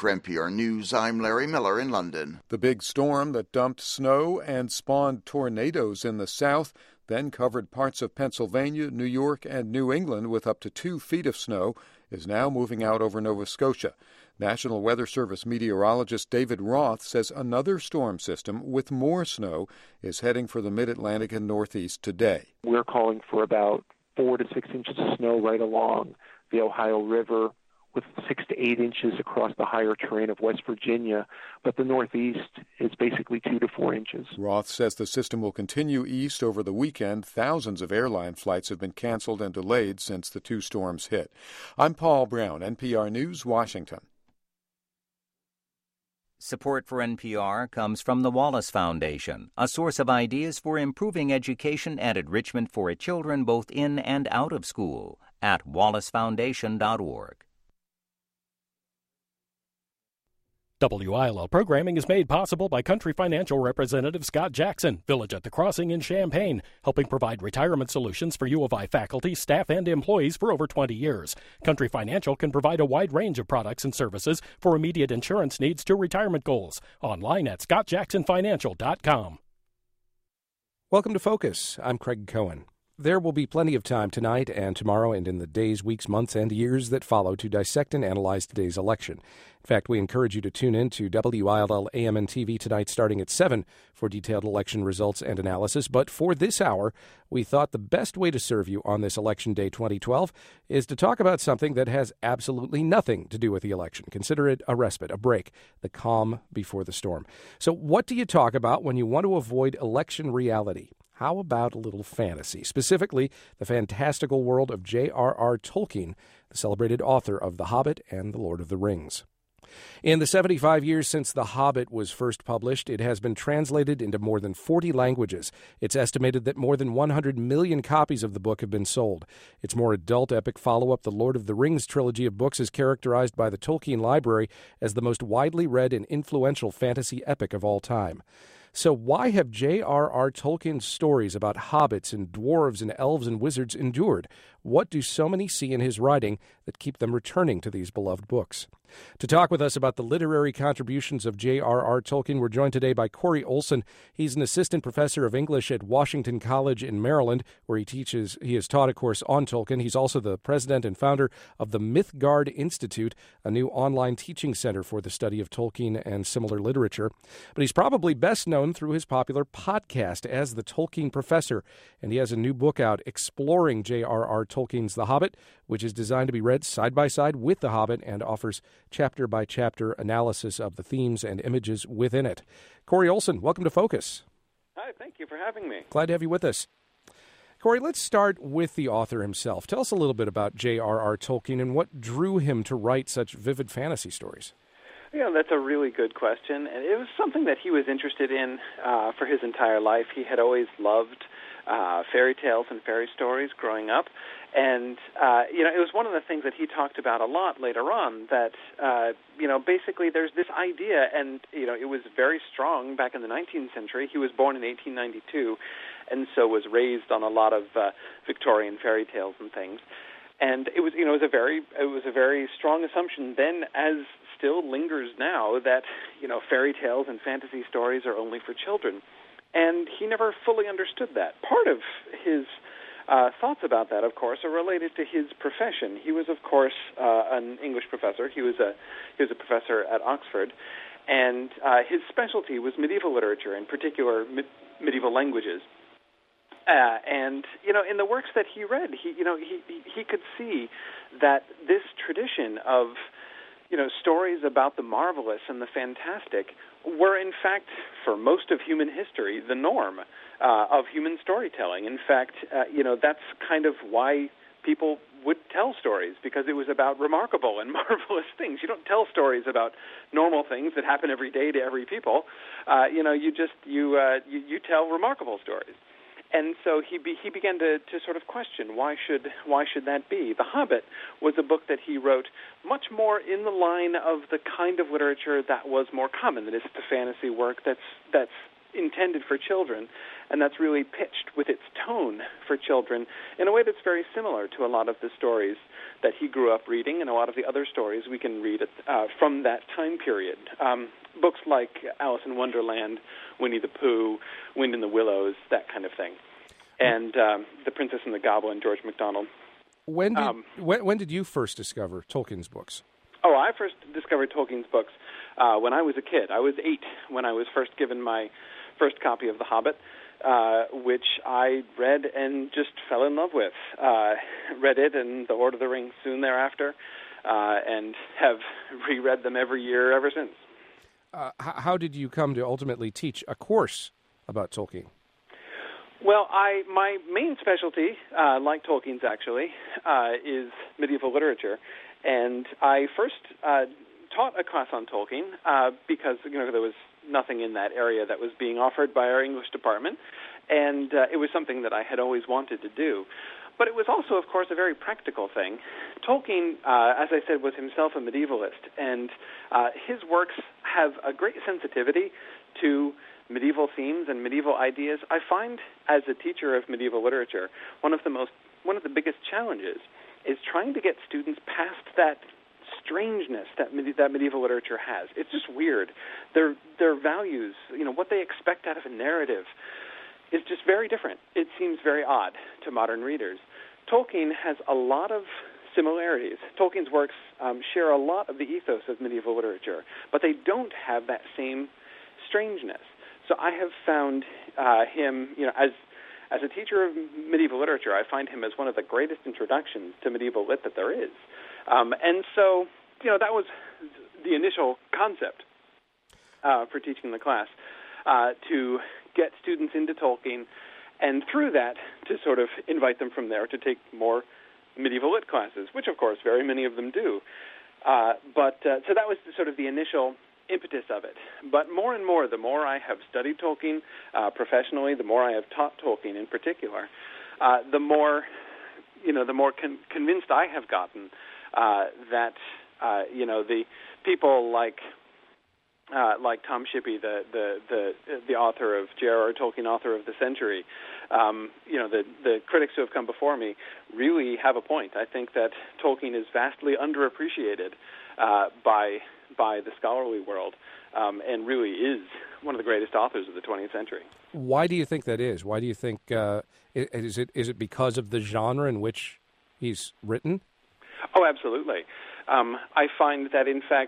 For NPR News, I'm Larry Miller in London. The big storm that dumped snow and spawned tornadoes in the south then covered parts of Pennsylvania, New York, and New England with up to 2 feet of snow is now moving out over Nova Scotia. National Weather Service meteorologist David Roth says another storm system with more snow is heading for the mid-Atlantic and Northeast today. We're calling for about 4 to 6 inches of snow right along the Ohio River, with 6 to 8 inches across the higher terrain of West Virginia, but the Northeast is basically 2 to 4 inches. Roth says the system will continue east over the weekend. Thousands of airline flights have been canceled and delayed since the 2 storms hit. I'm Paul Brown, NPR News, Washington. Support for NPR comes from the Wallace Foundation, a source of ideas for improving education and enrichment for children both in and out of school at wallacefoundation.org. WILL programming is made possible by Country Financial Representative Scott Jackson, Village at the Crossing in Champaign, helping provide retirement solutions for U of I faculty, staff, and employees for over 20 years. Country Financial can provide a wide range of products and services for immediate insurance needs to retirement goals. Online at scottjacksonfinancial.com. Welcome to Focus. I'm Craig Cohen. There will be plenty of time tonight and tomorrow and in the days, weeks, months, and years that follow to dissect and analyze today's election. In fact, we encourage you to tune in to WILL AM and TV tonight starting at 7 for detailed election results and analysis. But for this hour, we thought the best way to serve you on this Election Day 2012 is to talk about something that has absolutely nothing to do with the election. Consider it a respite, a break, the calm before the storm. So what do you talk about when you want to avoid election reality? How about a little fantasy, specifically the fantastical world of J.R.R. Tolkien, the celebrated author of The Hobbit and The Lord of the Rings? In the 75 years since The Hobbit was first published, it has been translated into more than 40 languages. It's estimated that more than 100 million copies of the book have been sold. Its more adult epic follow-up, The Lord of the Rings trilogy of books, is characterized by the Tolkien Library as the most widely read and influential fantasy epic of all time. So why have J.R.R. Tolkien's stories about hobbits and dwarves and elves and wizards endured? What do so many see in his writing that keep them returning to these beloved books? To talk with us about the literary contributions of J.R.R. Tolkien, we're joined today by Corey Olsen. He's an assistant professor of English at Washington College in Maryland, where he has taught a course on Tolkien. He's also the president and founder of the Mythgard Institute, a new online teaching center for the study of Tolkien and similar literature. But he's probably best known through his popular podcast as the Tolkien Professor, and he has a new book out exploring J.R.R. Tolkien's The Hobbit, which is designed to be read side by side with The Hobbit and offers chapter-by-chapter analysis of the themes and images within it. Corey Olsen, welcome to Focus. Hi, thank you for having me. Glad to have you with us. Corey, let's start with the author himself. Tell us a little bit about J.R.R. Tolkien and what drew him to write such vivid fantasy stories. Yeah, that's a really good question, and it was something that he was interested in for his entire life. He had always loved fairy tales and fairy stories growing up, and it was one of the things that he talked about a lot later on, that basically there's this idea, and it was very strong back in the 19th century. He was born in 1892, and so was raised on a lot of Victorian fairy tales and things. And it was a very strong assumption then, as still lingers now, that fairy tales and fantasy stories are only for children. And he never fully understood that. Part of his thoughts about that, of course, are related to his profession. He was, of course, an English professor. He was a professor at Oxford, and his specialty was medieval literature, in particular medieval languages. And in the works that he read, he could see that this tradition of stories about the marvelous and the fantastic were, in fact, for most of human history, the norm of human storytelling. In fact, that's kind of why people would tell stories, because it was about remarkable and marvelous things. You don't tell stories about normal things that happen every day to every people. You tell remarkable stories. And so he began to sort of question, why should that be? The Hobbit was a book that he wrote much more in the line of the kind of literature that was more common, that is the fantasy work that's intended for children, and that's really pitched with its tone for children in a way that's very similar to a lot of the stories that he grew up reading and a lot of the other stories we can read from that time period. Books like Alice in Wonderland, Winnie the Pooh, Wind in the Willows, that kind of thing. And The Princess and the Goblin, George MacDonald. When did you first discover Tolkien's books? Oh, I first discovered Tolkien's books when I was a kid. I was 8 when I was first given my first copy of The Hobbit, which I read and just fell in love with. Read it and The Lord of the Rings soon thereafter, and have reread them every year ever since. How did you come to ultimately teach a course about Tolkien? Well, my main specialty, like Tolkien's actually, is medieval literature. And I first taught a class on Tolkien because there was nothing in that area that was being offered by our English department, and it was something that I had always wanted to do. But it was also, of course, a very practical thing. Tolkien, as I said, was himself a medievalist, and his works have a great sensitivity to medieval themes and medieval ideas. I find, as a teacher of medieval literature, one of the biggest challenges is trying to get students past that strangeness that medieval literature has. It's just weird. Their values, what they expect out of a narrative, is just very different. It seems very odd to modern readers. Tolkien has a lot of similarities. Tolkien's works share a lot of the ethos of medieval literature, but they don't have that same strangeness. So I have found him, as a teacher of medieval literature, I find him as one of the greatest introductions to medieval lit that there is. And so, that was the initial concept for teaching the class, to get students into Tolkien, and through that, to sort of invite them from there to take more medieval lit classes, which, of course, very many of them do. So that was sort of the initial impetus of it. But more and more, the more I have studied Tolkien professionally, the more I have taught Tolkien in particular, the more convinced I have gotten that the people like Tom Shippey, the author of J.R.R. Tolkien, author of the century, the critics who have come before me really have a point. I think that Tolkien is vastly underappreciated by the scholarly world, and really is one of the greatest authors of the 20th century. Why do you think that is? Why do you think is it because of the genre in which he's written? Oh, absolutely. I find that, in fact,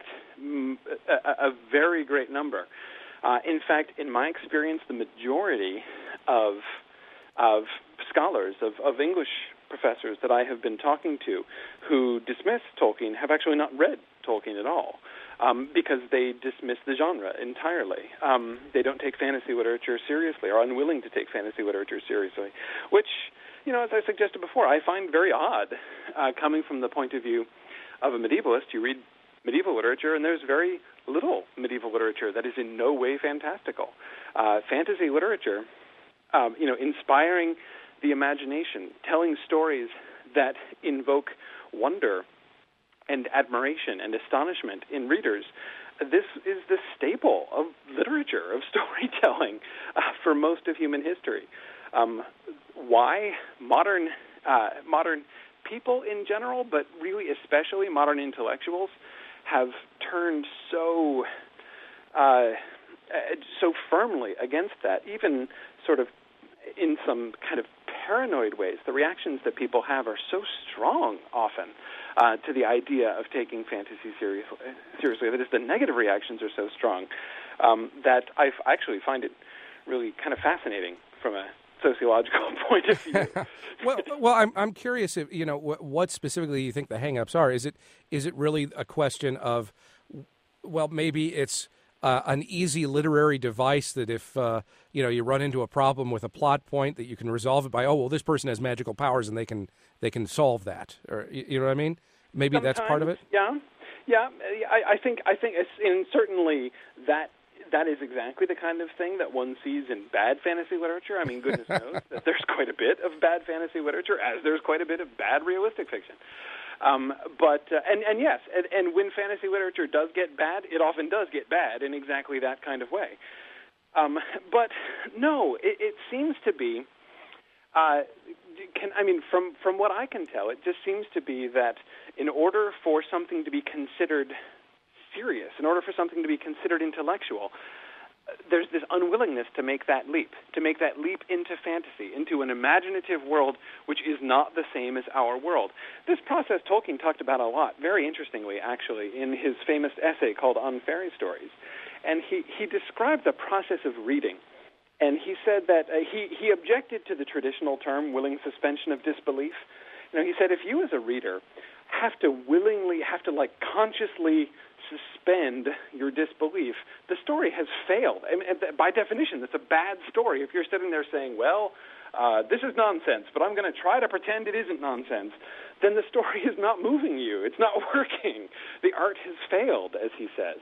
a very great number. In fact, in my experience, the majority of scholars, of English professors that I have been talking to who dismiss Tolkien have actually not read Tolkien at all, because they dismiss the genre entirely. They don't take fantasy literature seriously, or are unwilling to take fantasy literature seriously, which, as I suggested before, I find very odd, coming from the point of view of a medievalist. You read medieval literature, and there's very little medieval literature that is in no way fantastical. Fantasy literature, inspiring the imagination, telling stories that invoke wonder and admiration and astonishment in readers. This is the staple of literature, of storytelling, for most of human history. Why modern people in general, but really especially modern intellectuals, have turned so firmly against that, even sort of in some kind of paranoid ways. The reactions that people have are so strong often to the idea of taking fantasy seriously. That is, the negative reactions are so strong that I actually find it really kind of fascinating from a sociological point of view. well, I'm curious if what specifically you think the hang-ups are. Is it really a question of, well, maybe it's an easy literary device that if you run into a problem with a plot point, that you can resolve it by, this person has magical powers and they can solve that, or you know what I mean? Maybe sometimes, that's part of it. Yeah. I think it's, and certainly that is exactly the kind of thing that one sees in bad fantasy literature. I mean, goodness knows that there's quite a bit of bad fantasy literature, as there's quite a bit of bad realistic fiction. Yes, when fantasy literature does get bad, it often does get bad in exactly that kind of way. But no, it seems to be. From what I can tell, it just seems to be that in order for something to be considered serious, in order for something to be considered intellectual, there's this unwillingness to make that leap into fantasy, into an imaginative world which is not the same as our world. This process Tolkien talked about a lot, very interestingly, actually, in his famous essay called On Fairy Stories. And he described the process of reading. And he said that he objected to the traditional term willing suspension of disbelief. He said if you as a reader have to consciously suspend your disbelief, the story has failed. By definition, it's a bad story. If you're sitting there saying, this is nonsense, but I'm going to try to pretend it isn't nonsense, then the story is not moving you. It's not working. The art has failed, as he says.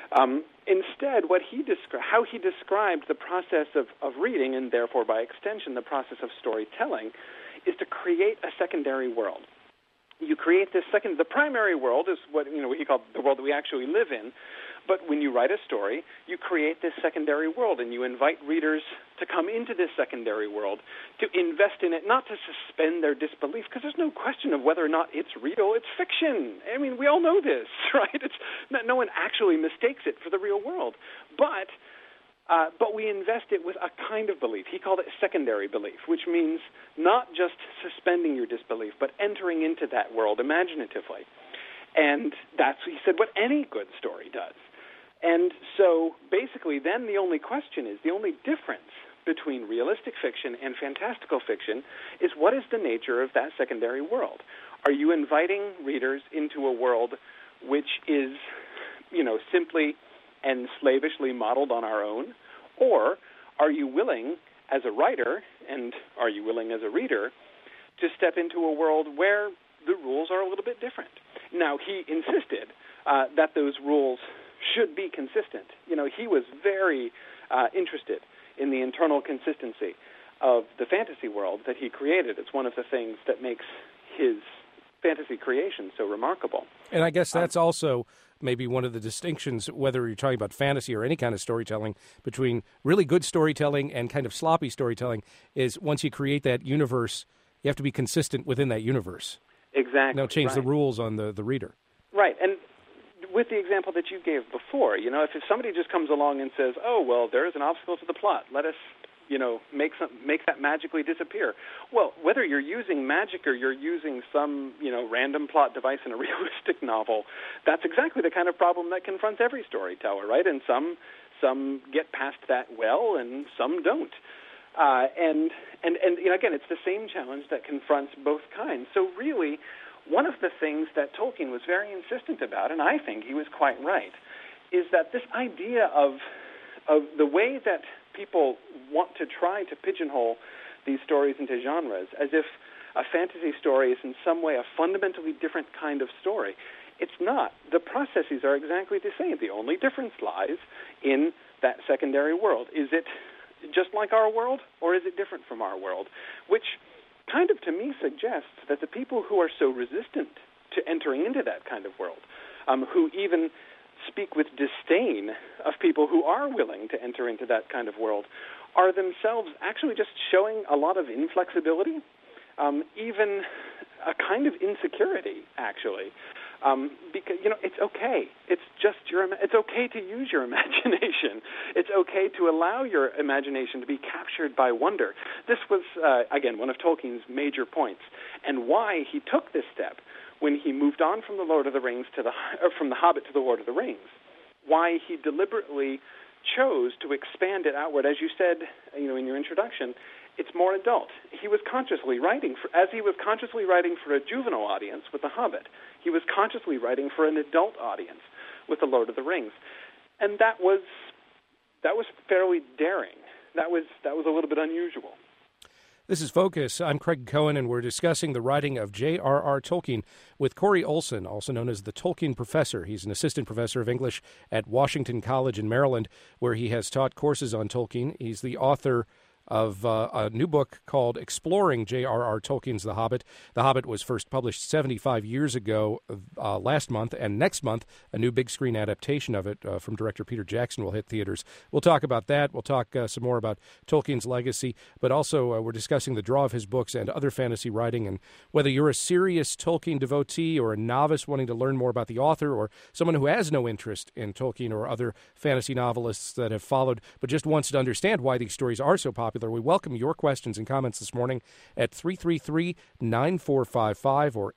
Instead, how he described the process of reading, and therefore by extension the process of storytelling, is to create a secondary world. You create this the primary world is what he called the world that we actually live in, but when you write a story, you create this secondary world, and you invite readers to come into this secondary world, to invest in it, not to suspend their disbelief, because there's no question of whether or not it's real. It's fiction. We all know this, right? No one actually mistakes it for the real world. But we invest it with a kind of belief. He called it secondary belief, which means not just suspending your disbelief, but entering into that world imaginatively. And that's, he said, what any good story does. And so basically then the only difference between realistic fiction and fantastical fiction is what is the nature of that secondary world? Are you inviting readers into a world which is, simply and slavishly modeled on our own? Or are you willing as a writer, and are you willing as a reader, to step into a world where the rules are a little bit different? Now, he insisted that those rules should be consistent. He was very interested in the internal consistency of the fantasy world that he created. It's one of the things that makes his fantasy creation so remarkable. And I guess that's also maybe one of the distinctions, whether you're talking about fantasy or any kind of storytelling, between really good storytelling and kind of sloppy storytelling, is once you create that universe, you have to be consistent within that universe. Exactly. Now change the rules on the reader. Right. And with the example that you gave before, if somebody just comes along and says, there is an obstacle to the plot, let us make that magically disappear. Well, whether you're using magic or you're using some, random plot device in a realistic novel, that's exactly the kind of problem that confronts every storyteller, right? And some get past that well, and some don't. And again, it's the same challenge that confronts both kinds. So really, one of the things that Tolkien was very insistent about, and I think he was quite right, is that this idea of the way that people want to try to pigeonhole these stories into genres, as if a fantasy story is in some way a fundamentally different kind of story. It's not. The processes are exactly the same. The only difference lies in that secondary world. Is it just like our world, or is it different from our world? Which kind of, to me, suggests that the people who are so resistant to entering into that kind of world, who even speak with disdain of people who are willing to enter into that kind of world, are themselves actually just showing a lot of inflexibility, even a kind of insecurity, actually. Because, it's okay. It's just it's okay to use your imagination. It's okay to allow your imagination to be captured by wonder. This was, again, one of Tolkien's major points, and why he took this step when he moved on from the Lord of the Rings from the Hobbit to the Lord of the Rings. Why he deliberately chose to expand it outward, as you said, in your introduction. It's more adult. He was consciously writing for a juvenile audience with The Hobbit. He was consciously writing for an adult audience with The Lord of the Rings, and that was fairly daring. That was a little bit unusual. This is Focus. I'm Craig Cohen, and we're discussing the writing of J.R.R. Tolkien with Corey Olsen, also known as the Tolkien Professor. He's an assistant professor of English at Washington College in Maryland, where he has taught courses on Tolkien. He's the author of a new book called Exploring J.R.R. Tolkien's The Hobbit. The Hobbit was first published 75 years ago last month, and next month a new big screen adaptation of it from director Peter Jackson will hit theaters. We'll talk about that. We'll talk some more about Tolkien's legacy, but also we're discussing the draw of his books and other fantasy writing, and whether you're a serious Tolkien devotee or a novice wanting to learn more about the author, or someone who has no interest in Tolkien or other fantasy novelists that have followed but just wants to understand why these stories are so popular. We welcome your questions and comments this morning at 333-9455 or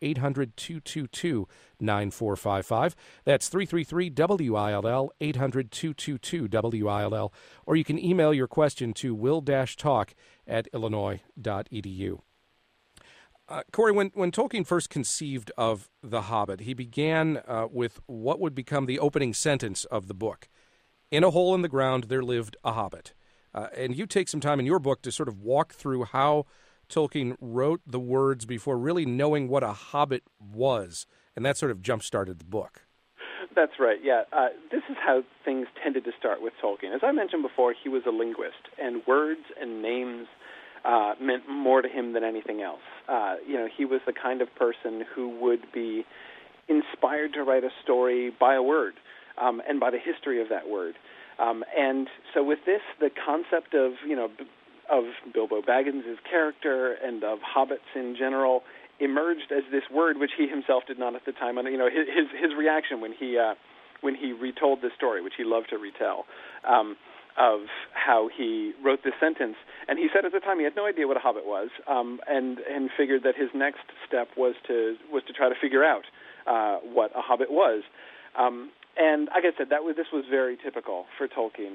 800-222-9455. That's 333-WILL, 800-222-WILL. Or you can email your question to will-talk@illinois.edu. Corey, when Tolkien first conceived of The Hobbit, he began with what would become the opening sentence of the book. In a hole in the ground, there lived a hobbit. And you take some time in your book to sort of walk through how Tolkien wrote the words before really knowing what a hobbit was. And that sort of jump-started the book. That's right, yeah. This is how things tended to start with Tolkien. As I mentioned before, he was a linguist, and words and names meant more to him than anything else. He was the kind of person who would be inspired to write a story by a word and by the history of that word. And so with this, the concept of Bilbo Baggins' character and of hobbits in general emerged as this word, which he himself did not at the time. His reaction when he retold this story, which he loved to retell, of how he wrote this sentence. And he said at the time he had no idea what a hobbit was, and figured that his next step was to try to figure out what a hobbit was. And like I said, this was very typical for Tolkien.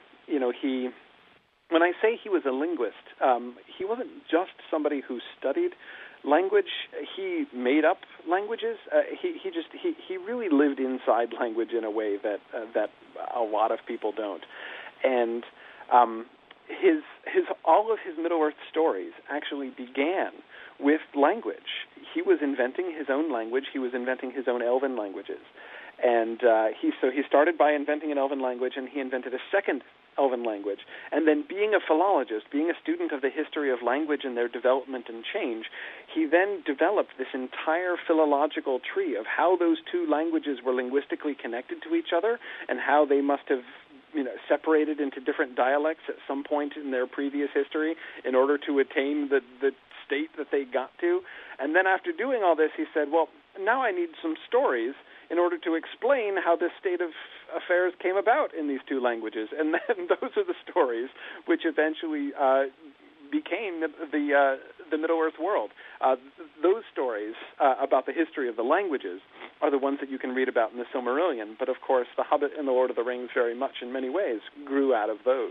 When I say he was a linguist, he wasn't just somebody who studied language. He made up languages. He really lived inside language in a way that a lot of people don't. And all of his Middle-earth stories actually began with language. He was inventing his own language. He was inventing his own elven languages. And he started by inventing an elven language, and he invented a second elven language. And then being a philologist, being a student of the history of language and their development and change, he then developed this entire philological tree of how those two languages were linguistically connected to each other and how they must have separated into different dialects at some point in their previous history in order to attain the state that they got to. And then after doing all this, he said, well, now I need some stories in order to explain how this state of affairs came about in these two languages. And then those are the stories which eventually became the Middle-earth world. Those stories about the history of the languages are the ones that you can read about in the Silmarillion. But, of course, The Hobbit and The Lord of the Rings very much, in many ways, grew out of those.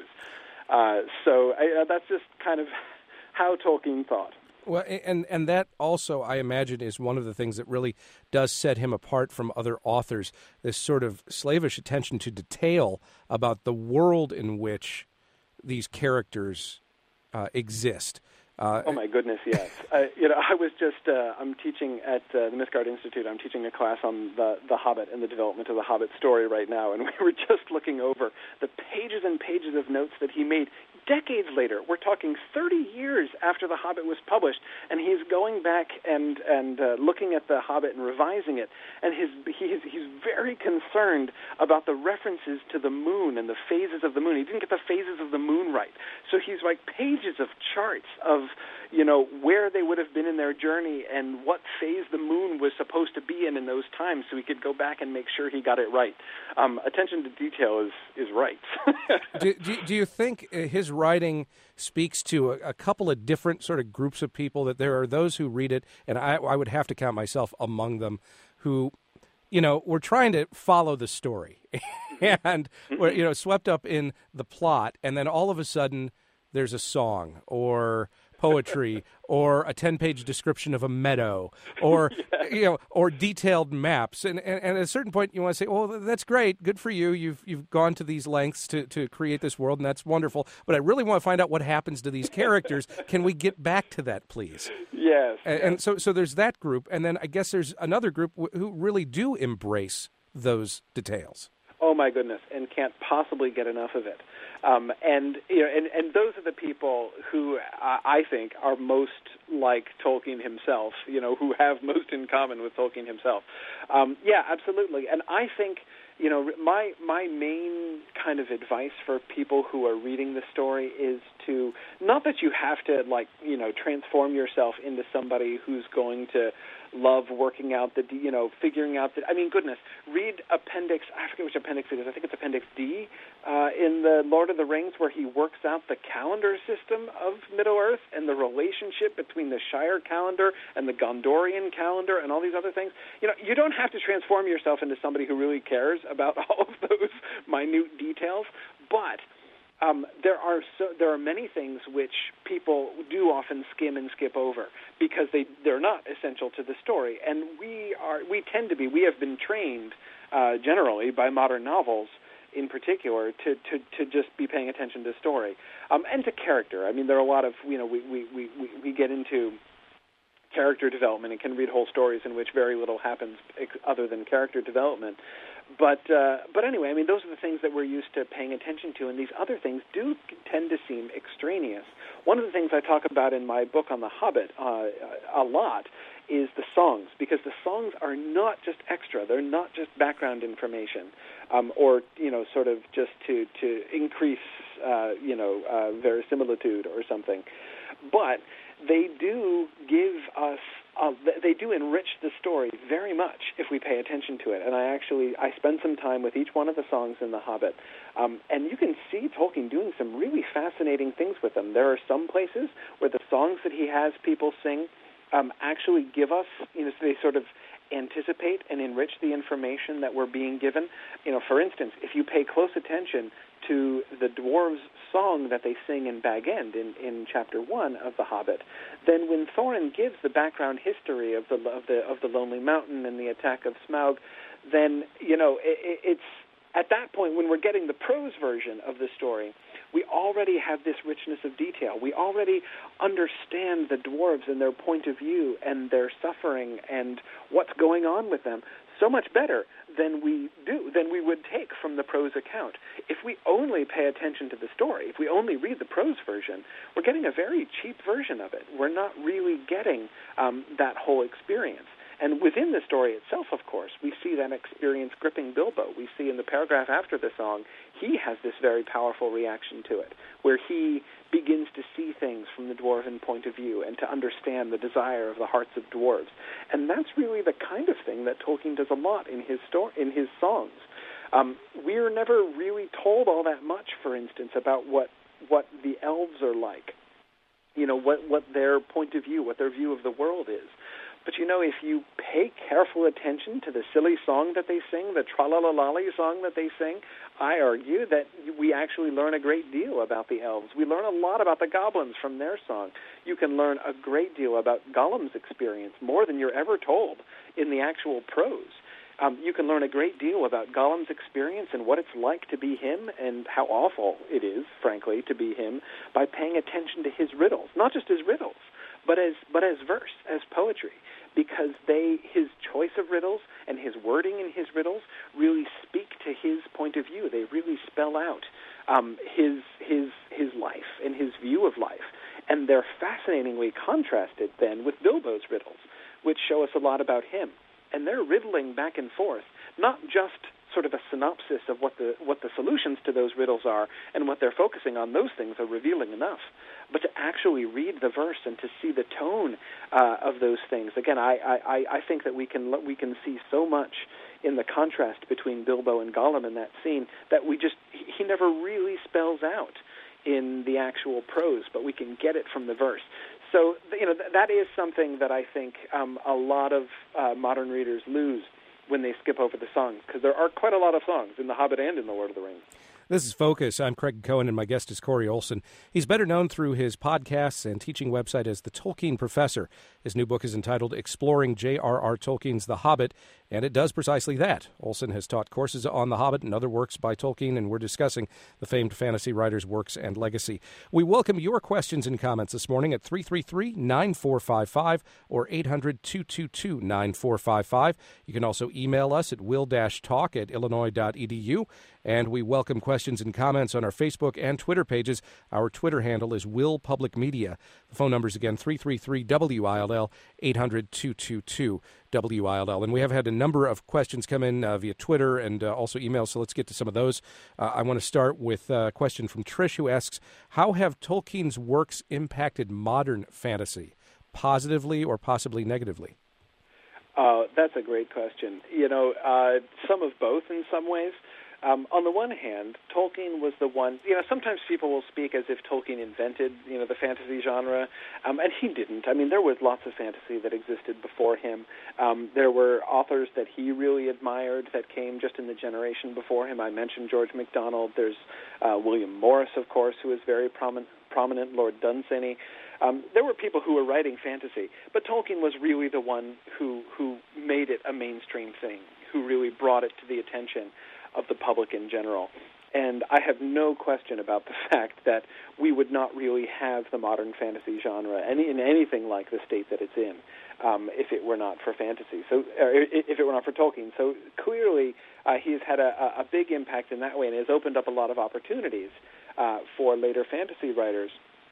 That's just kind of how Tolkien thought. Well, and that also, I imagine, is one of the things that really does set him apart from other authors, this sort of slavish attention to detail about the world in which these characters exist. Oh, my goodness, yes. I was just, I'm teaching at the Mythgard Institute. I'm teaching a class on the Hobbit and the development of the Hobbit story right now, and we were just looking over the pages and pages of notes that he made decades later. We're talking 30 years after The Hobbit was published, and he's going back and looking at The Hobbit and revising it, and he's very concerned about the references to the moon and the phases of the moon. He didn't get the phases of the moon right. So he's like pages of charts of, where they would have been in their journey and what phase the moon was supposed to be in those times, so he could go back and make sure he got it right. Attention to detail is right. Do you think his writing speaks to a couple of different sort of groups of people, that there are those who read it, and I would have to count myself among them, who, we're trying to follow the story and we're, swept up in the plot, and then all of a sudden there's a song or poetry or a 10-page description of a meadow or or detailed maps, and at a certain point you want to say, well, that's great, good for you, you've gone to these lengths to create this world, and that's wonderful, but I really want to find out what happens to these characters. Can we get back to that, please? Yes. And so there's that group, and then I guess there's another group who really do embrace those details. oh my goodness, and can't possibly get enough of it. And those are the people who I think are most like Tolkien himself, who have most in common with Tolkien himself. Yeah, absolutely. And I think, my main kind of advice for people who are reading the story is to, not that you have to, transform yourself into somebody who's going to love working out figuring out goodness, read appendix, I forget which appendix it is, I think it's appendix D in the Lord of the Rings, where he works out the calendar system of Middle-earth and the relationship between the Shire calendar and the Gondorian calendar and all these other things. You don't have to transform yourself into somebody who really cares about all of those minute details, but there are many things which people do often skim and skip over because they're not essential to the story, and we have been trained generally by modern novels in particular to just be paying attention to story and to character. I mean, there are a lot of we get into character development and can read whole stories in which very little happens other than character development. But anyway, I mean, those are the things that we're used to paying attention to, and these other things do tend to seem extraneous. One of the things I talk about in my book on The Hobbit a lot is the songs, because the songs are not just extra; they're not just background information, or sort of just to increase verisimilitude or something, but they do give us. They do enrich the story very much if we pay attention to it. And I spend some time with each one of the songs in The Hobbit. And you can see Tolkien doing some really fascinating things with them. There are some places where the songs that he has people sing actually give us, they sort of anticipate and enrich the information that we're being given. For instance, if you pay close attention to the dwarves' song that they sing in Bag End in Chapter 1 of The Hobbit, then when Thorin gives the background history of the Lonely Mountain and the attack of Smaug, then it's at that point when we're getting the prose version of the story, we already have this richness of detail. We already understand the dwarves and their point of view and their suffering and what's going on with them so much better than we would take from the prose account. If we only pay attention to the story, if we only read the prose version, we're getting a very cheap version of it. We're not really getting that whole experience. And within the story itself, of course, we see that experience gripping Bilbo. We see in the paragraph after the song, he has this very powerful reaction to it, where he begins to see things from the dwarven point of view and to understand the desire of the hearts of dwarves. And that's really the kind of thing that Tolkien does a lot in his songs. We're never really told all that much, for instance, about what the elves are like, what their point of view, what their view of the world is. But if you pay careful attention to the silly song that they sing, the tra-la-la-lolly song that they sing, I argue that we actually learn a great deal about the elves. We learn a lot about the goblins from their song. You can learn a great deal about Gollum's experience, more than you're ever told in the actual prose. You can learn a great deal about Gollum's experience and what it's like to be him and how awful it is, frankly, to be him by paying attention to his riddles, not just his riddles, but as verse, as poetry, because his choice of riddles and his wording in his riddles really speak to his point of view. They really spell out his life and his view of life, and they're fascinatingly contrasted then with Bilbo's riddles, which show us a lot about him. And they're riddling back and forth, not just sort of a synopsis of what the solutions to those riddles are and what they're focusing on. Those things are revealing enough, but to actually read the verse and to see the tone of those things. Again, I think that we can see so much in the contrast between Bilbo and Gollum in that scene that he never really spells out in the actual prose, but we can get it from the verse. So, that is something that I think a lot of modern readers lose when they skip over the songs, because there are quite a lot of songs in The Hobbit and in The Lord of the Rings. This is Focus. I'm Craig Cohen, and my guest is Corey Olsen. He's better known through his podcasts and teaching website as The Tolkien Professor. His new book is entitled Exploring J.R.R. Tolkien's The Hobbit, and it does precisely that. Olsen has taught courses on The Hobbit and other works by Tolkien, and we're discussing the famed fantasy writer's works and legacy. We welcome your questions and comments this morning at 333-9455 or 800-222-9455. You can also email us at will-talk@illinois.edu, and we welcome questions and comments on our Facebook and Twitter pages. Our Twitter handle is Will Public Media. The phone number is again 333-WILL, 800-222-WILL. And we have had a number of questions come in via Twitter and also email, so let's get to some of those. I want to start with a question from Trish, who asks, how have Tolkien's works impacted modern fantasy, positively or possibly negatively? That's a great question. Some of both in some ways. On the one hand, Tolkien was the one, sometimes people will speak as if Tolkien invented, the fantasy genre, and he didn't. I mean, there was lots of fantasy that existed before him. There were authors that he really admired that came just in the generation before him. I mentioned George MacDonald. There's William Morris, of course, who was very prominent, Lord Dunsany. There were people who were writing fantasy, but Tolkien was really the one who made it a mainstream thing, who really brought it to the attention of the public in general. And I have no question about the fact that we would not really have the modern fantasy genre in anything like the state that it's in if it were not for fantasy. So, if it were not for Tolkien. So clearly, he has had a big impact in that way, and has opened up a lot of opportunities for later fantasy writers,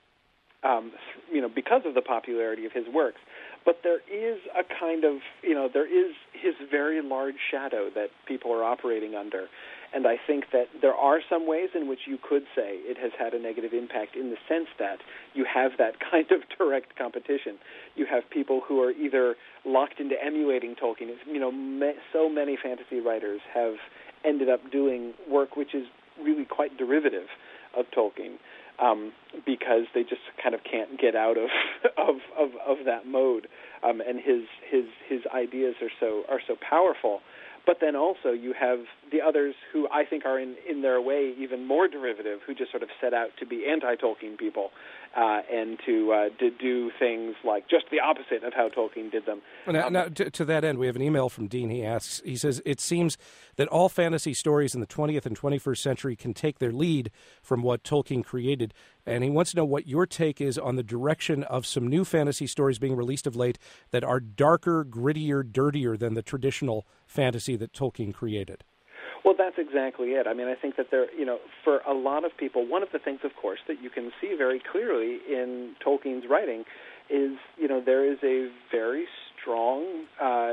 because of the popularity of his works. But there is a kind of, there is his very large shadow that people are operating under. And I think that there are some ways in which you could say it has had a negative impact in the sense that you have that kind of direct competition. You have people who are either locked into emulating Tolkien. So many fantasy writers have ended up doing work which is really quite derivative of Tolkien. Because they just kind of can't get out of that mode, and his ideas are so powerful. But then also you have the others who I think are in their way even more derivative, who just sort of set out to be anti-Tolkien people and to do things like just the opposite of how Tolkien did them. Now, to that end, we have an email from Dean. He says, it seems that all fantasy stories in the 20th and 21st century can take their lead from what Tolkien created. And he wants to know what your take is on the direction of some new fantasy stories being released of late that are darker, grittier, dirtier than the traditional fantasy that Tolkien created. Well, that's exactly it. I mean, I think that for a lot of people, one of the things, of course, that you can see very clearly in Tolkien's writing is, there is a very strong,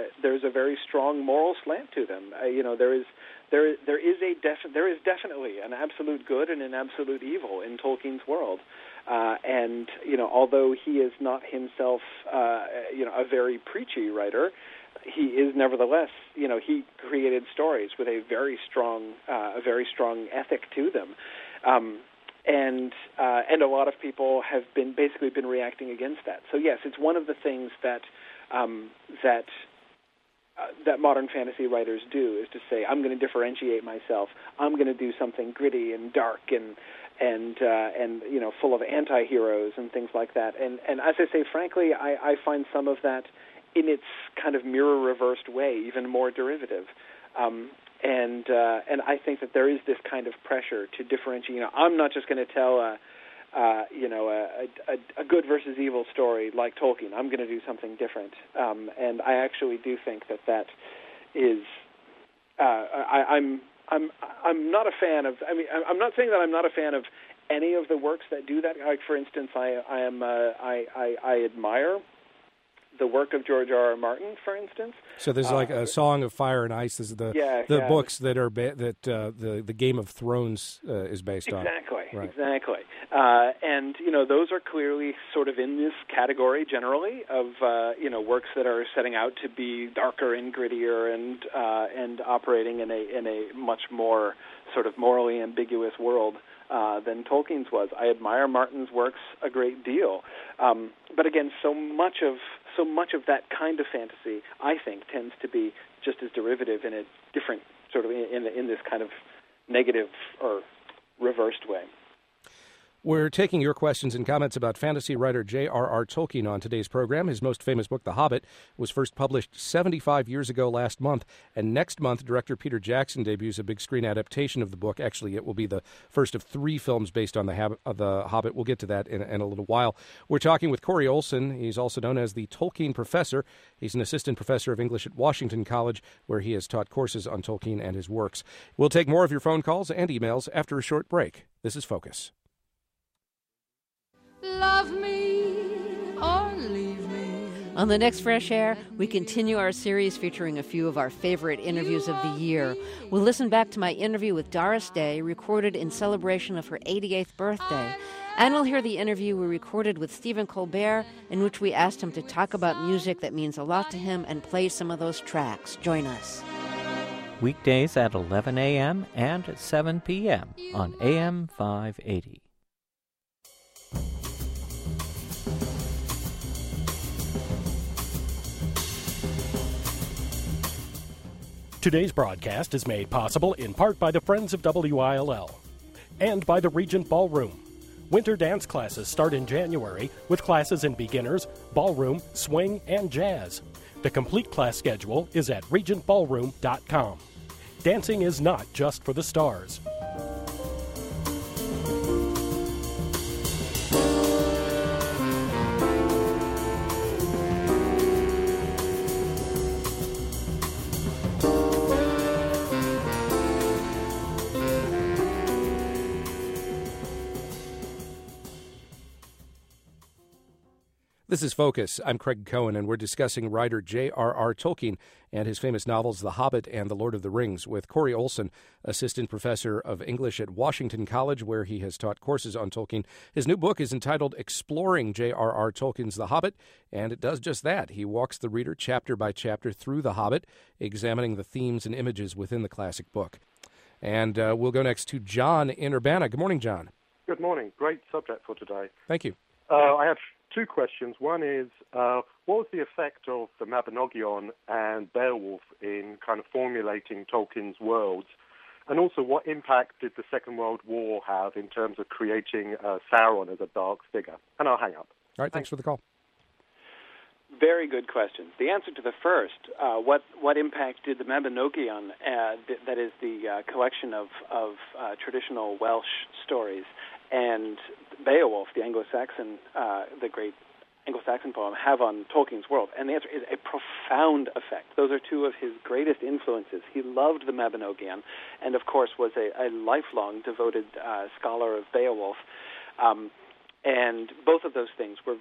moral slant to them. There is definitely an absolute good and an absolute evil in Tolkien's world. And although he is not himself, a very preachy writer, he is nevertheless, he created stories with a very strong ethic to them. And a lot of people have been reacting against that. So yes, it's one of the things that modern fantasy writers do, is to say, I'm going to differentiate myself. I'm going to do something gritty and dark and full of anti-heroes and things like that. And as I say, frankly, I find some of that in its kind of mirror-reversed way even more derivative. And I think that there is this kind of pressure to differentiate. I'm not just going to tell a good versus evil story like Tolkien. I'm going to do something different. And I actually do think that is. I'm not a fan of. I mean, I'm not saying that I'm not a fan of any of the works that do that. Like, for instance, I admire the work of George R.R. Martin, for instance. So there's like a Song of Fire and Ice. This is the books that are the Game of Thrones is based on. Exactly, right. Exactly. And those are clearly sort of in this category generally of works that are setting out to be darker and grittier and operating in a much more sort of morally ambiguous world than Tolkien's was. I admire Martin's works a great deal, but again, so much of that kind of fantasy, I think, tends to be just as derivative in a different sort of in this kind of negative or reversed way. We're taking your questions and comments about fantasy writer J.R.R. Tolkien on today's program. His most famous book, The Hobbit, was first published 75 years ago last month, and next month, director Peter Jackson debuts a big-screen adaptation of the book. Actually, it will be the first of 3 films based on The Hobbit. We'll get to that in a little while. We're talking with Corey Olsen. He's also known as the Tolkien Professor. He's an assistant professor of English at Washington College, where he has taught courses on Tolkien and his works. We'll take more of your phone calls and emails after a short break. This is Focus. Love me or leave me. On the next Fresh Air, we continue our series featuring a few of our favorite interviews of the year. We'll listen back to my interview with Doris Day, recorded in celebration of her 88th birthday. And we'll hear the interview we recorded with Stephen Colbert, in which we asked him to talk about music that means a lot to him and play some of those tracks. Join us. Weekdays at 11 a.m. and at 7 p.m. on AM 580. Today's broadcast is made possible in part by the Friends of WILL and by the Regent Ballroom. Winter dance classes start in January with classes in beginners, ballroom, swing, and jazz. The complete class schedule is at regentballroom.com. Dancing is not just for the stars. This is Focus. I'm Craig Cohen, and we're discussing writer J.R.R. Tolkien and his famous novels The Hobbit and The Lord of the Rings with Corey Olsen, assistant professor of English at Washington College, where he has taught courses on Tolkien. His new book is entitled Exploring J.R.R. Tolkien's The Hobbit, and it does just that. He walks the reader chapter by chapter through The Hobbit, examining the themes and images within the classic book. And we'll go next to John in Urbana. Good morning, John. Good morning. Great subject for today. Thank you. I have 2 questions. One is, what was the effect of the Mabinogion and Beowulf in kind of formulating Tolkien's worlds? And also, what impact did the Second World War have in terms of creating Sauron as a dark figure? And I'll hang up. All right, thanks for the call. Very good question. The answer to the first, what impact did the Mabinogion, that is the collection of traditional Welsh stories, and Beowulf, the Anglo-Saxon, the great Anglo-Saxon poem, have on Tolkien's world? And the answer is a profound effect. Those are 2 of his greatest influences. He loved the Mabinogion, and of course was a lifelong devoted scholar of Beowulf. And both of those things were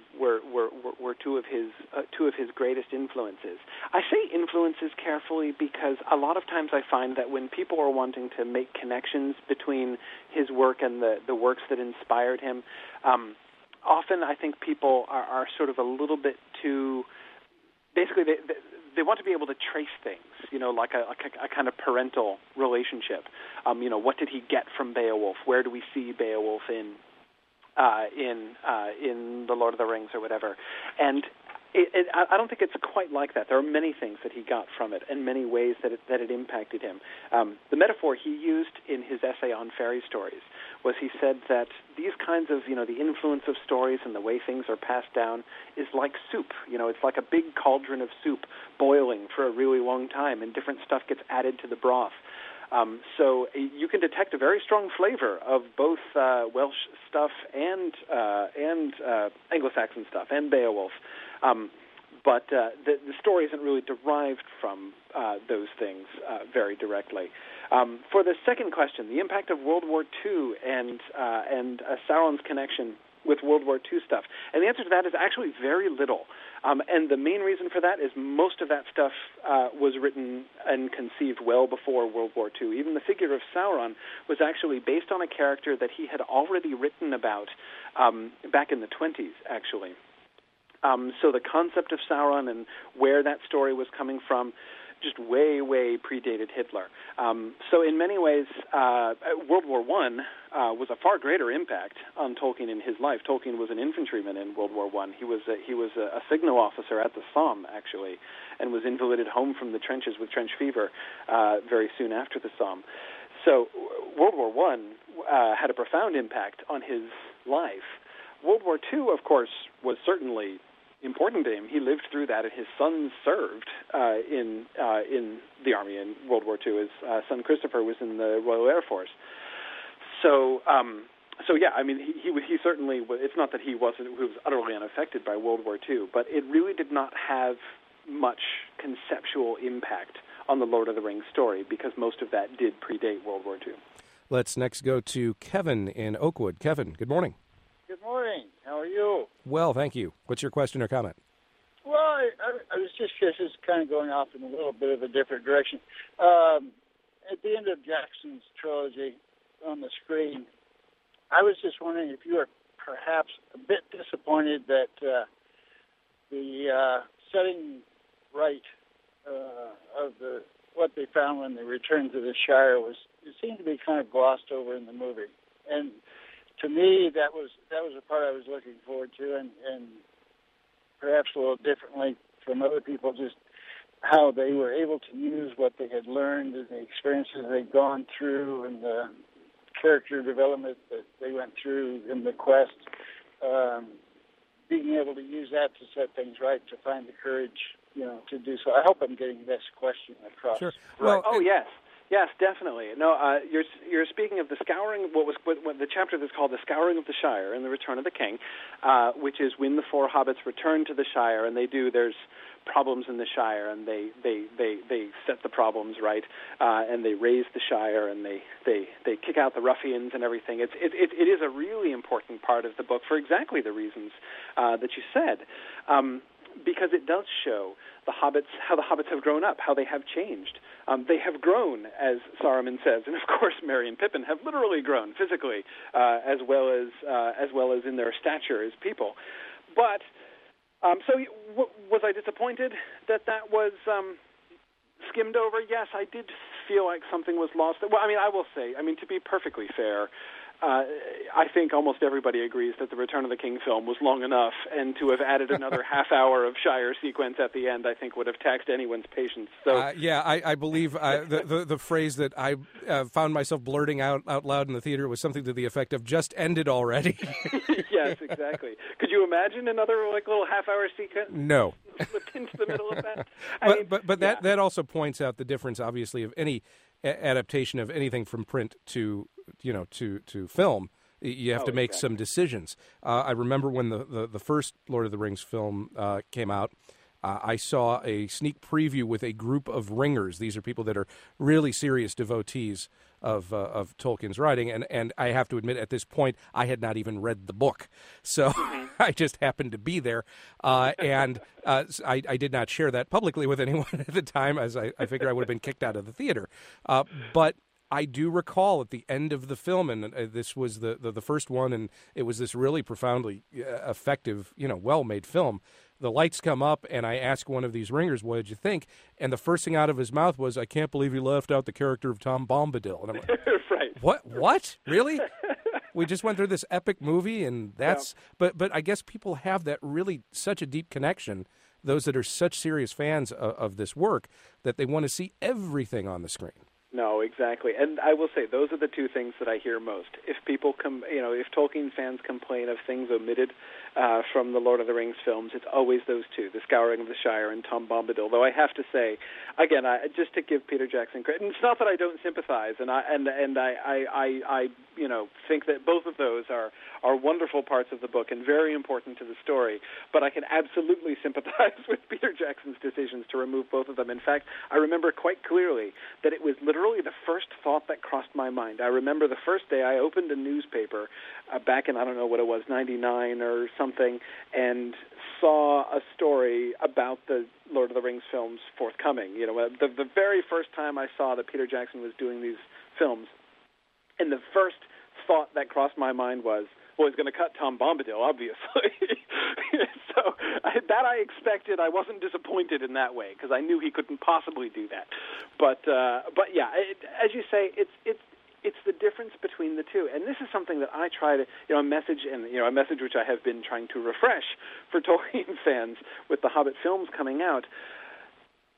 2 of his greatest influences. I say influences carefully because a lot of times I find that when people are wanting to make connections between his work and the works that inspired him, often I think people are sort of a little bit too. Basically, they want to be able to trace things, like a kind of parental relationship. What did he get from Beowulf? Where do we see Beowulf in The Lord of the Rings or whatever? And I don't think it's quite like that. There are many things that he got from it and many ways that it impacted him. The metaphor he used in his essay on fairy stories was he said that these kinds of, the influence of stories and the way things are passed down is like soup. It's like a big cauldron of soup boiling for a really long time, and different stuff gets added to the broth. So you can detect a very strong flavor of both Welsh stuff and Anglo-Saxon stuff and Beowulf. But the story isn't really derived from those things very directly. For the second question, the impact of World War II and Sauron's connection with World War II stuff, and the answer to that is actually very little. And the main reason for that is most of that stuff was written and conceived well before World War II. Even the figure of Sauron was actually based on a character that he had already written about back in the 1920s, actually. So the concept of Sauron and where that story was coming from just way, way predated Hitler. So in many ways, World War I was a far greater impact on Tolkien in his life. Tolkien was an infantryman in World War I. He was a signal officer at the Somme, actually, and was invalided home from the trenches with trench fever very soon after the Somme. So World War I had a profound impact on his life. World War II, of course, was certainly important to him. He lived through that, and his son served in the Army in World War II. His son Christopher was in the Royal Air Force. So yeah, I mean, he certainly was. It's not that he was utterly unaffected by World War II, but it really did not have much conceptual impact on the Lord of the Rings story because most of that did predate World War II. Let's next go to Kevin in Oakwood. Kevin, good morning. Good morning. How are you? Well, thank you. What's your question or comment? Well, I was just curious, it's kind of going off in a little bit of a different direction. At the end of Jackson's trilogy on the screen, I was just wondering if you were perhaps a bit disappointed that the setting right of what they found when they returned to the Shire it seemed to be kind of glossed over in the movie. And to me, that was a part I was looking forward to, and perhaps a little differently from other people, just how they were able to use what they had learned and the experiences they'd gone through and the character development that they went through in the quest, being able to use that to set things right, to find the courage, to do so. I hope I'm getting this question across. Sure. Well, Yes, definitely. No, you're speaking of the scouring. What the chapter that's called "The Scouring of the Shire" and the Return of the King, which is when the four hobbits return to the Shire, and there's problems in the Shire, and they set the problems right, and they raise the Shire, and they kick out the ruffians and everything. It is a really important part of the book for exactly the reasons that you said, because it does show how the hobbits have grown up, how they have changed. They have grown, as Saruman says, and of course Merry and Pippin have literally grown physically, as well as in their stature as people. But so was I disappointed that was skimmed over? Yes, I did feel like something was lost. Well, I mean, I will say, to be perfectly fair, I think almost everybody agrees that the Return of the King film was long enough, and to have added another half hour of Shire sequence at the end, I think would have taxed anyone's patience. So, I believe the phrase that I found myself blurting out loud in the theater was something to the effect of "just ended already." Yes, exactly. Could you imagine another little half-hour sequence? No. Slipped into the middle of that. But that also points out the difference, obviously, of any adaptation of anything from print to film. You have to make some decisions. I remember when the first Lord of the Rings film came out, I saw a sneak preview with a group of ringers. These are people that are really serious devotees of Tolkien's writing, and I have to admit, at this point, I had not even read the book, so I just happened to be there, and I did not share that publicly with anyone at the time, as I figured I would have been kicked out of the theater, but I do recall at the end of the film, and this was the first one, and it was this really profoundly effective, well-made film. The lights come up, and I ask one of these ringers, "What did you think?" And the first thing out of his mouth was, "I can't believe you left out the character of Tom Bombadil." And I'm like, right. What? Really? We just went through this epic movie, and that's... Yeah. But I guess people have that really such a deep connection, those that are such serious fans of this work, that they want to see everything on the screen. No, exactly. And I will say, those are the two things that I hear most. If people if Tolkien fans complain of things omitted from the Lord of the Rings films, it's always those two, The Scouring of the Shire and Tom Bombadil. Though I have to say, again, just to give Peter Jackson credit, and it's not that I don't sympathize, and I think that both of those are wonderful parts of the book and very important to the story, but I can absolutely sympathize with Peter Jackson's decisions to remove both of them. In fact, I remember quite clearly that it was literally the first thought that crossed my mind. I remember the first day I opened a newspaper back in, I don't know what it was, 99 or something, and saw a story about the Lord of the Rings films forthcoming. The very first time I saw that Peter Jackson was doing these films, and the first thought that crossed my mind was, well, he's going to cut Tom Bombadil, obviously. So that I expected. I wasn't disappointed in that way because I knew he couldn't possibly do that. But yeah, as you say, it's the difference between the two, and this is something that I try to a message which I have been trying to refresh for Tolkien fans with the Hobbit films coming out.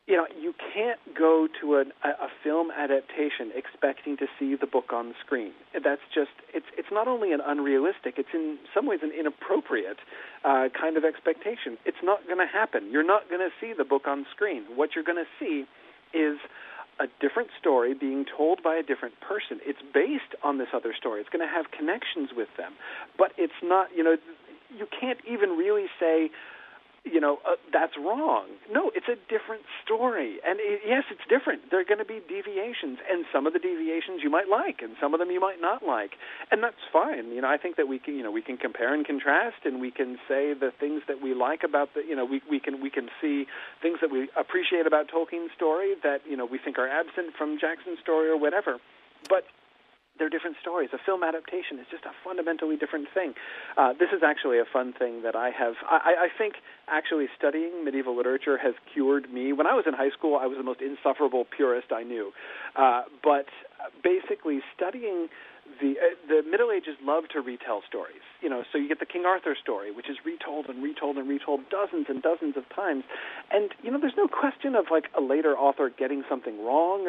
You can't go to a film adaptation expecting to see the book on the screen. That's just, it's not only an unrealistic, it's in some ways an inappropriate kind of expectation. It's not going to happen. You're not going to see the book on screen. What you're going to see is a different story being told by a different person. It's based on this other story. It's going to have connections with them. But it's not, you can't even really say, that's wrong. No, it's a different story. And yes, it's different. There are going to be deviations, and some of the deviations you might like, and some of them you might not like. And that's fine. I think that we can compare and contrast, and we can say the things that we like about we can see things that we appreciate about Tolkien's story that, we think are absent from Jackson's story or whatever. But they're different stories. A film adaptation is just a fundamentally different thing. This is actually a fun thing that I have. I think actually studying medieval literature has cured me. When I was in high school, I was the most insufferable purist I knew. But basically studying the Middle Ages love to retell stories. So you get the King Arthur story, which is retold and retold and retold dozens and dozens of times. And, there's no question of, like, a later author getting something wrong.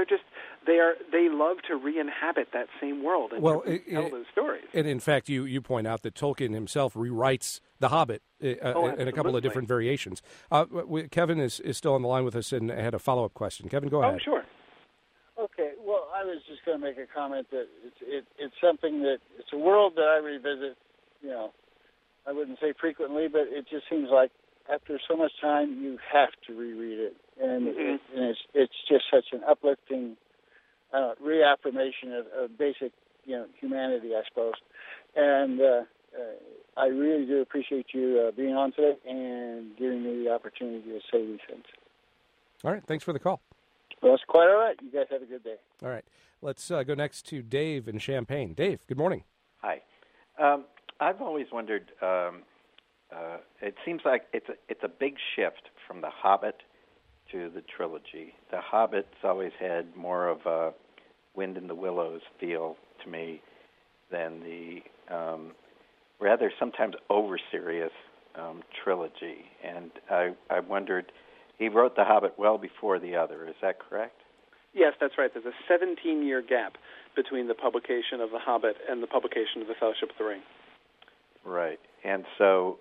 They love to re-inhabit that same world and tell those stories. And, in fact, you point out that Tolkien himself rewrites The Hobbit in a couple of different variations. Kevin is still on the line with us and had a follow-up question. Kevin, go ahead. Oh, sure. Okay, well, I was just going to make a comment that it's something that it's a world that I revisit. I wouldn't say frequently, but it just seems like after so much time, you have to reread it, and it's just such an uplifting reaffirmation of basic humanity, I suppose. And I really do appreciate you being on today and giving me the opportunity to say these things. All right, thanks for the call. Well, that's quite all right. You guys have a good day. All right. Let's go next to Dave in Champaign. Dave, good morning. Hi. I've always wondered, it seems like it's a big shift from The Hobbit to the trilogy. The Hobbit's always had more of a Wind in the Willows feel to me than the rather sometimes over-serious trilogy. And I wondered, he wrote The Hobbit well before the other. Is that correct? Yes, that's right. There's a 17-year gap between the publication of The Hobbit and the publication of The Fellowship of the Ring. Right. And so,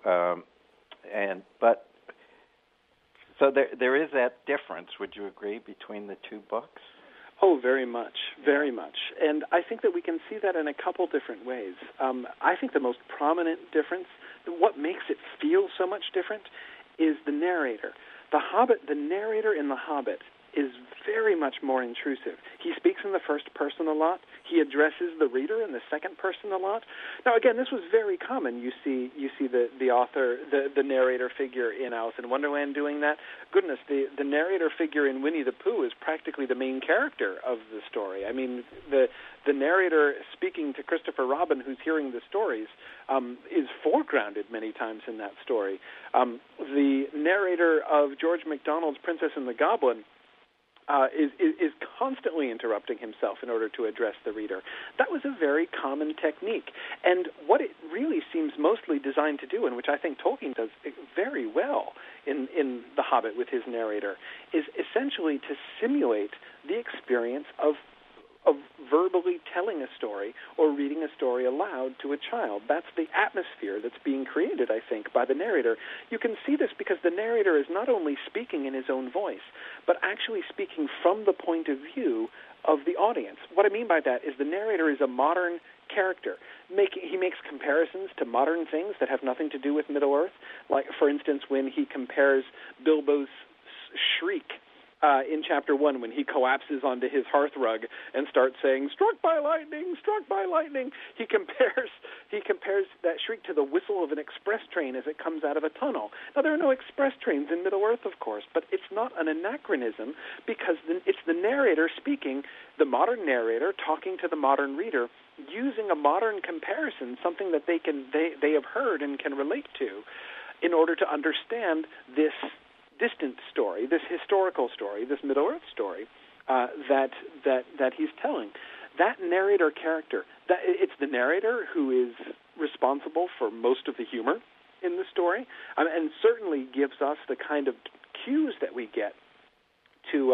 so there is that difference, would you agree, between the two books? Oh, very much, very much. And I think that we can see that in a couple different ways. I think the most prominent difference, what makes it feel so much different, is the narrator. The narrator in The Hobbit is very much more intrusive. He speaks in the first person a lot. He addresses the reader in the second person a lot. Now, again, this was very common. You see the author, the narrator figure in Alice in Wonderland doing that. Goodness, the narrator figure in Winnie the Pooh is practically the main character of the story. I mean, the narrator speaking to Christopher Robin, who's hearing the stories, is foregrounded many times in that story. The narrator of George MacDonald's Princess and the Goblin is constantly interrupting himself in order to address the reader. That was a very common technique. And what it really seems mostly designed to do, and which I think Tolkien does very well in The Hobbit with his narrator, is essentially to simulate the experience of verbally telling a story or reading a story aloud to a child. That's the atmosphere that's being created, I think, by the narrator. You can see this because the narrator is not only speaking in his own voice, but actually speaking from the point of view of the audience. What I mean by that is the narrator is a modern character. He makes comparisons to modern things that have nothing to do with Middle-earth. Like, for instance, when he compares Bilbo's shriek in Chapter 1, when he collapses onto his hearthrug and starts saying, "Struck by lightning, struck by lightning," he compares that shriek to the whistle of an express train as it comes out of a tunnel. Now, there are no express trains in Middle-earth, of course, but it's not an anachronism because it's the narrator speaking, the modern narrator talking to the modern reader, using a modern comparison, something that they have heard and can relate to, in order to understand this distant story, this historical story, this Middle-earth story that he's telling. That narrator character, it's the narrator who is responsible for most of the humor in the story, and certainly gives us the kind of cues that we get to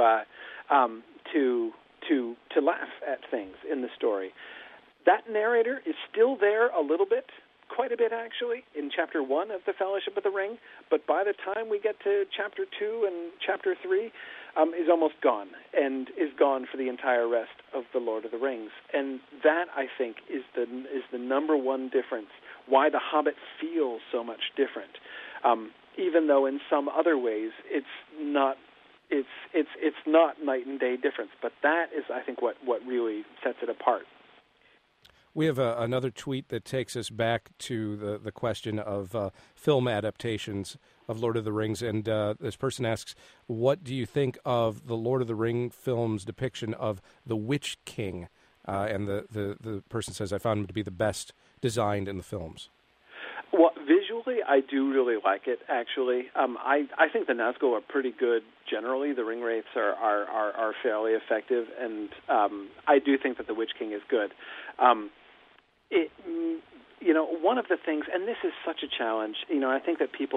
laugh at things in the story. That narrator is still there a little bit, quite a bit actually, in Chapter 1 of The Fellowship of the Ring, but by the time we get to Chapter 2 and Chapter 3, is almost gone, and is gone for the entire rest of The Lord of the Rings. And that, I think, is the number one difference, why The Hobbit feels so much different, even though in some other ways it's not night and day difference. But that is, I think, what really sets it apart. We have another tweet that takes us back to the question of film adaptations of Lord of the Rings, and this person asks, what do you think of the Lord of the Ring film's depiction of the Witch King? And the person says, I found him to be the best designed in the films. Well, visually, I do really like it, actually. I think the Nazgul are pretty good generally. The ring wraiths are fairly effective, and I do think that the Witch King is good. One of the things, and this is such a challenge, I think that people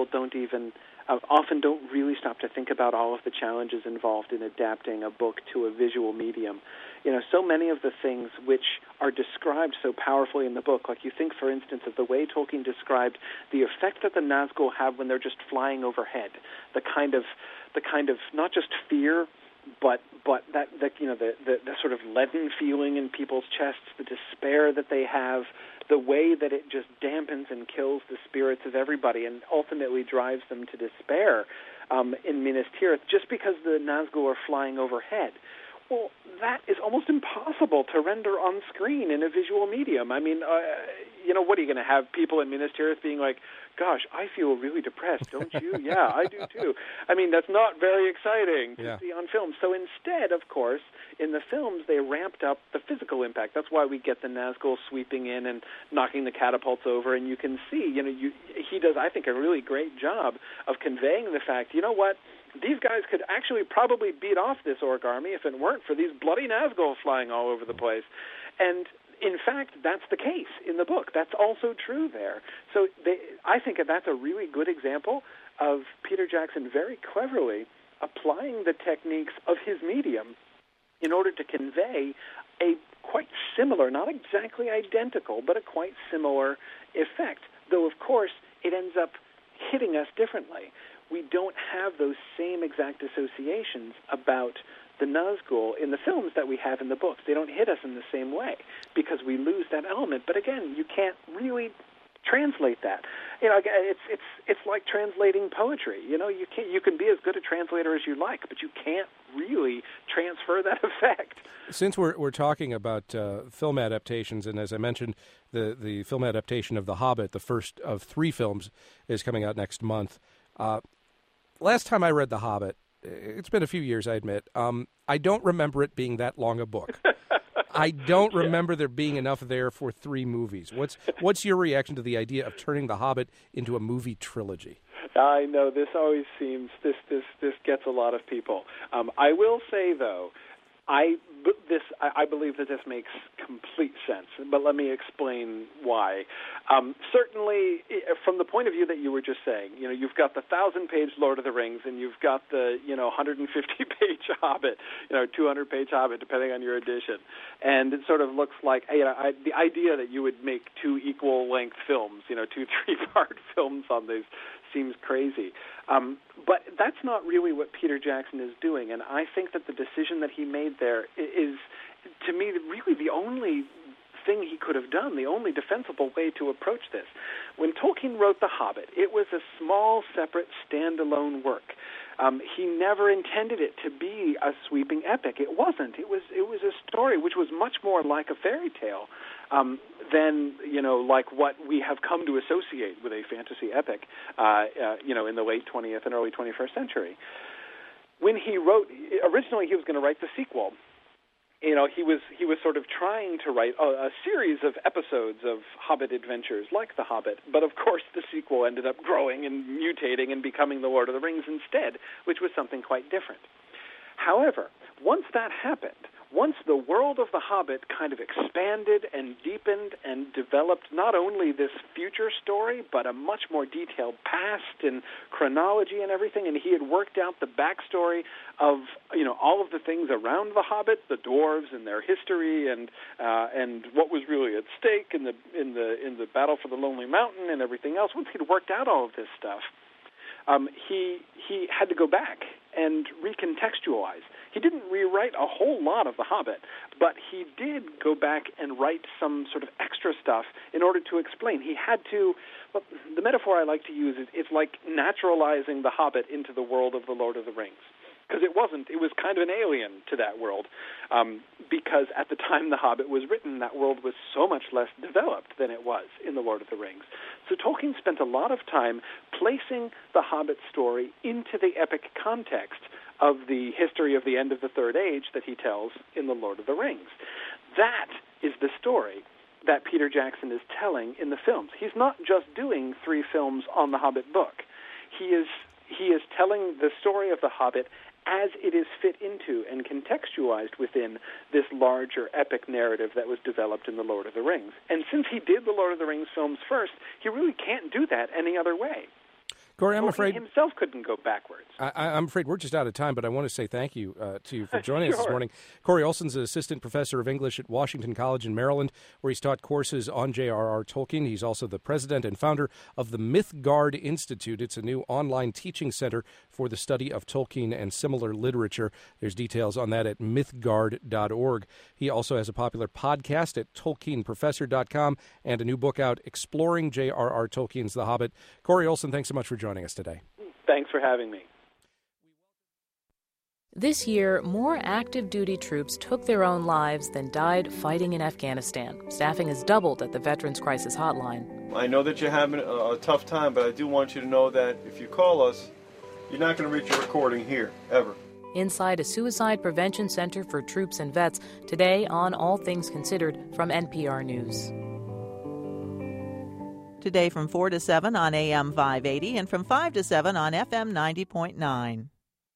often don't really stop to think about all of the challenges involved in adapting a book to a visual medium. So many of the things which are described so powerfully in the book, like you think, for instance, of the way Tolkien described the effect that the Nazgul have when they're just flying overhead, the kind of not just fear, but that the sort of leaden feeling in people's chests, the despair that they have, the way that it just dampens and kills the spirits of everybody and ultimately drives them to despair in Minas Tirith just because the Nazgul are flying overhead. Well, that is almost impossible to render on screen in a visual medium. I mean, what are you going to have people in Minas Tirith being like, gosh, I feel really depressed, don't you? Yeah, I do too. I mean, that's not very exciting to see on film. So instead, of course, in the films, they ramped up the physical impact. That's why we get the Nazgul sweeping in and knocking the catapults over, and you can see, he does, I think, a really great job of conveying the fact, these guys could actually probably beat off this orc army if it weren't for these bloody Nazgul flying all over the place. And in fact, that's the case in the book. That's also true there. So I think that's a really good example of Peter Jackson very cleverly applying the techniques of his medium in order to convey a quite similar, not exactly identical, but a quite similar effect, though, of course, it ends up hitting us differently. We don't have those same exact associations about the Nazgul in the films that we have in the books. They don't hit us in the same way because we lose that element. But again, you can't really translate that. It's like translating poetry. You can be as good a translator as you like, but you can't really transfer that effect. Since we're talking about film adaptations, and as I mentioned, the film adaptation of The Hobbit, the first of 3 films, is coming out next month. Last time I read The Hobbit, it's been a few years, I admit, I don't remember it being that long a book. I don't remember there being enough there for 3 movies. What's your reaction to the idea of turning The Hobbit into a movie trilogy? I know this always seems this gets a lot of people. I will say though, I believe that this makes complete sense, but let me explain why. Certainly, from the point of view that you were just saying, you've got the 1,000-page Lord of the Rings, and you've got the 150-page Hobbit, 200-page Hobbit, depending on your edition, and it sort of looks like the idea that you would make 2 equal-length films, 2 3-part films on these seems crazy. But that's not really what Peter Jackson is doing, and I think that the decision that he made there is, to me, really the only thing he could have done, the only defensible way to approach this. When Tolkien wrote The Hobbit, it was a small, separate, standalone work. He never intended it to be a sweeping epic. It wasn't. It was a story which was much more like a fairy tale than like what we have come to associate with a fantasy epic, in the late 20th and early 21st century. When he wrote, originally he was going to write the sequel. He was sort of trying to write a series of episodes of Hobbit adventures like The Hobbit, but of course the sequel ended up growing and mutating and becoming The Lord of the Rings instead, which was something quite different. However, once that happened, once the world of The Hobbit kind of expanded and deepened and developed not only this future story, but a much more detailed past and chronology and everything, and he had worked out the backstory of, all of the things around The Hobbit, the dwarves and their history, and what was really at stake in the battle for the Lonely Mountain and everything else. Once he'd worked out all of this stuff, he had to go back and recontextualize. He didn't rewrite a whole lot of The Hobbit, but he did go back and write some sort of extra stuff in order to explain. He had to, well, the metaphor I like to use is it's like naturalizing The Hobbit into the world of The Lord of the Rings. Because it was kind of an alien to that world, because at the time The Hobbit was written, that world was so much less developed than it was in The Lord of the Rings. So Tolkien spent a lot of time placing the Hobbit story into the epic context of the history of the end of the Third Age that he tells in The Lord of the Rings. That is the story that Peter Jackson is telling in the films. He's not just doing 3 films on the Hobbit book. He is telling the story of the Hobbit as it is fit into and contextualized within this larger epic narrative that was developed in The Lord of the Rings. And since he did the Lord of the Rings films first, he really can't do that any other way. Corey, I'm afraid he himself couldn't go backwards. I'm afraid we're just out of time, but I want to say thank you to you for joining us this morning. Corey Olsen's an assistant professor of English at Washington College in Maryland, where he's taught courses on J.R.R. Tolkien. He's also the president and founder of the Mythgard Institute. It's a new online teaching center for the study of Tolkien and similar literature. There's details on that at mythgard.org. He also has a popular podcast at TolkienProfessor.com and a new book out, Exploring J.R.R. Tolkien's The Hobbit. Corey Olsen, thanks so much for joining us today. Thanks for having me. This year, more active duty troops took their own lives than died fighting in Afghanistan. Staffing has doubled at the Veterans Crisis Hotline. I know that you're having a tough time, but I do want you to know that if you call us, you're not going to reach a recording here, ever. Inside a suicide prevention center for troops and vets, today on All Things Considered from NPR News. Today from 4 to 7 on AM 580 and from 5 to 7 on FM 90.9.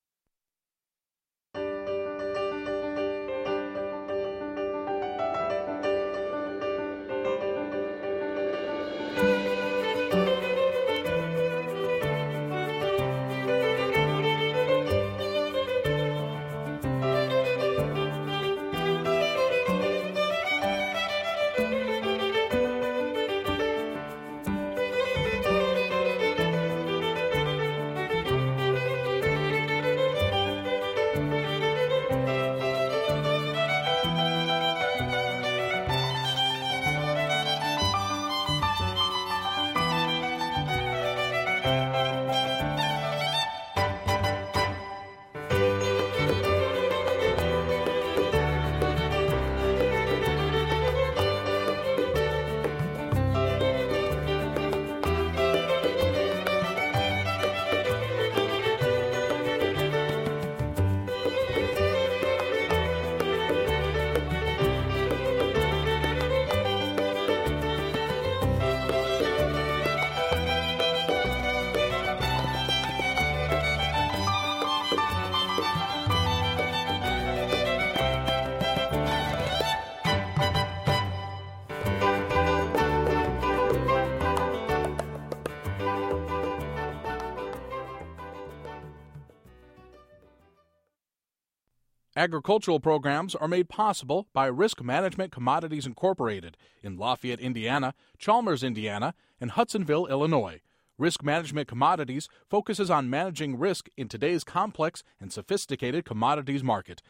Agricultural programs are made possible by Risk Management Commodities Incorporated in Lafayette, Indiana, Chalmers, Indiana, and Hudsonville, Illinois. Risk Management Commodities focuses on managing risk in today's complex and sophisticated commodities market.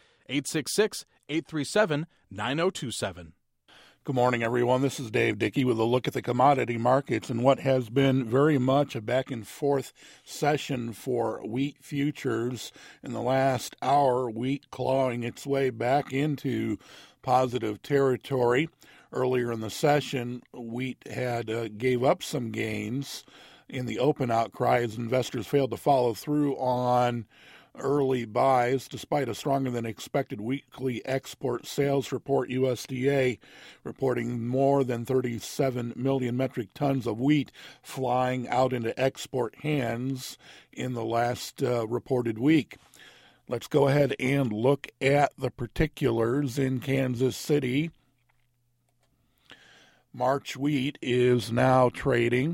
866-837-9027. Good morning, everyone. This is Dave Dickey with a look at the commodity markets and what has been very much a back-and-forth session for wheat futures. In the last hour, wheat clawing its way back into positive territory. Earlier in the session, wheat had gave up some gains in the open outcry as investors failed to follow through on early buys despite a stronger than expected weekly export sales report. USDA reporting more than 37 million metric tons of wheat flying out into export hands in the last reported week. Let's go ahead and look at the particulars in Kansas City. March wheat is now trading.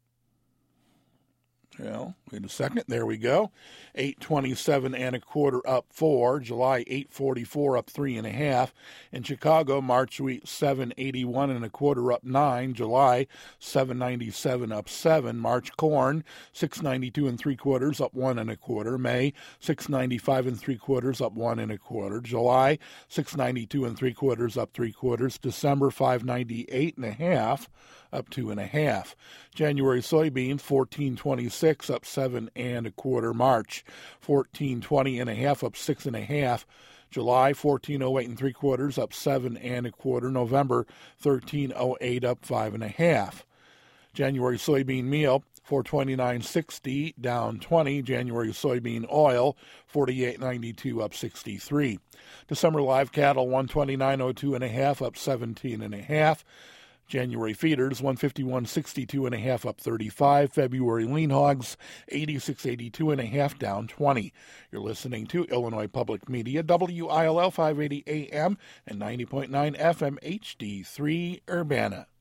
Well, wait a second. There we go. $8.27 up 4. July $8.44 up 3.5. In Chicago, March wheat $7.81 up 9. July $7.97 up 7. March corn $6.92 up 1.25. May $6.95 up 1.25. July $6.92 up 3/4. December $5.98 up 2.5. January soybeans $14.26 up 7.25. March $14.20.5 up 6.5. July $14.08 up 7.25. November $13.08 up 5.5. January soybean meal $429.60 down 20. January soybean oil $48.92 up 63. December live cattle $129.02.5 up 17.5. January feeders, 151.62.5 up 35. February lean hogs, 86.82.5 down 20. You're listening to Illinois Public Media, WILL 580 AM and 90.9 FM HD3 Urbana.